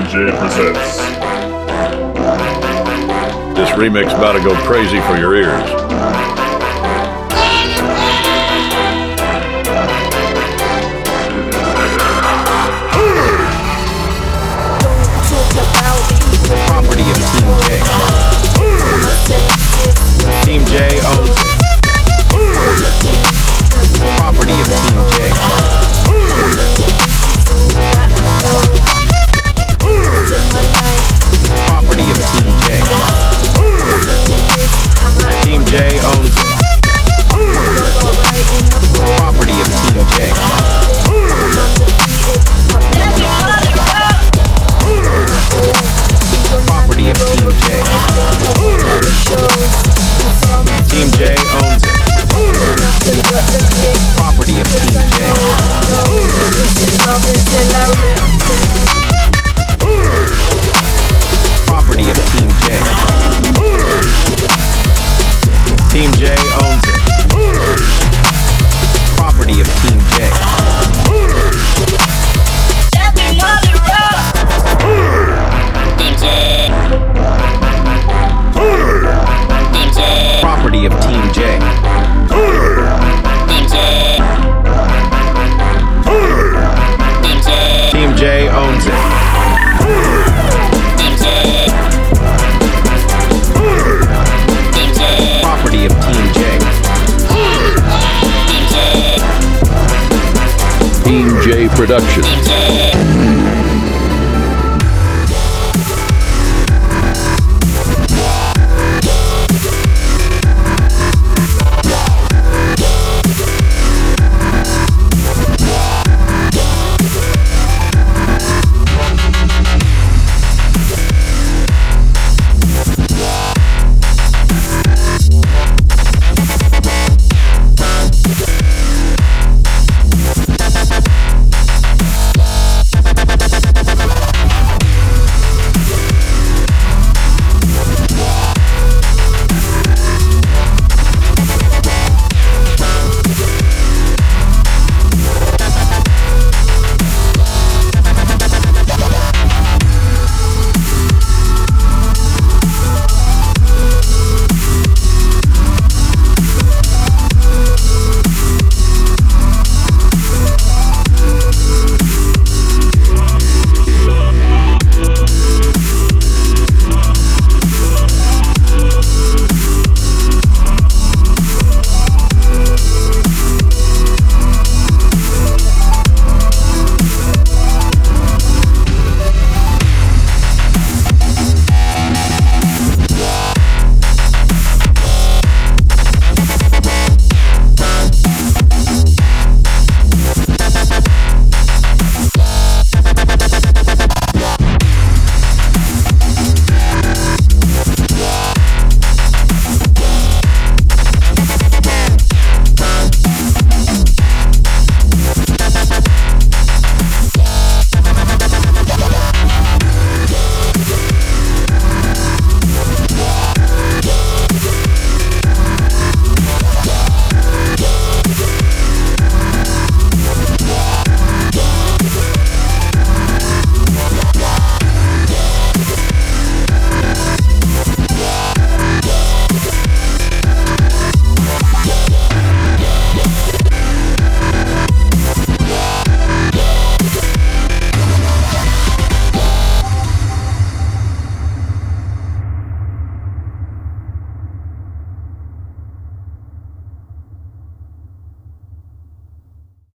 J presents. This remix about to go crazy for your ears. Property of Team J. Team J owns it. Property of Team J. Property of Team J. Team J owns it. Property of Team J. Property of Team J. Team J owns it. Property of Team J. Property of Team J. Team J owns it. Property of Team J. Property of Team J. Team J owns it. Property of Team J. Team J Productions.